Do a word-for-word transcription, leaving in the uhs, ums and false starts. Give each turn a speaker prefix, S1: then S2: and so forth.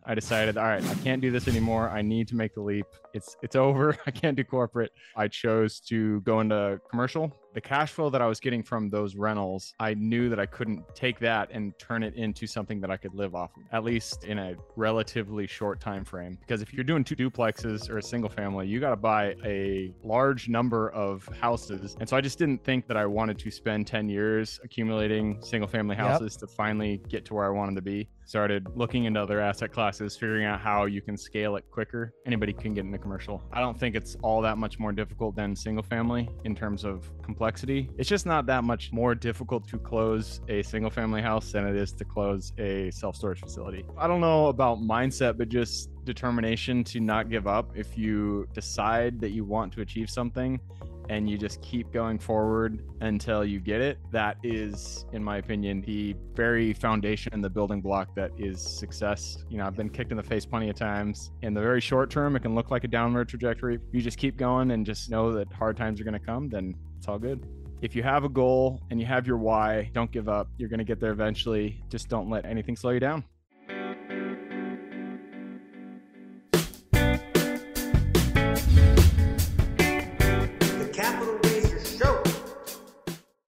S1: I decided, all right, I can't do this anymore. I need to make the leap. It's it's over. I can't do corporate. I chose to go into commercial. The cash flow that I was getting from those rentals, I knew that I couldn't take that and turn it into something that I could live off of, at least in a relatively short time frame. Because if you're doing two duplexes or a single family, you got to buy a large number of houses. And so I just didn't think that I wanted to spend ten years accumulating single family houses yep. to finally get to where I wanted to be. Started looking into other asset classes, figuring out how you can scale it quicker. Anybody can get into commercial. I don't think it's all that much more difficult than single family in terms of complexity. It's just not that much more difficult to close a single family house than it is to close a self-storage facility. I don't know about mindset, but just determination to not give up. If you decide that you want to achieve something and you just keep going forward until you get it, that is, in my opinion, the very foundation and the building block that is success. You know, I've been kicked in the face plenty of times. In the very short term, it can look like a downward trajectory. If you just keep going and just know that hard times are going to come, then it's all good. If you have a goal and you have your why, don't give up. You're going to get there eventually. Just don't let anything slow you down.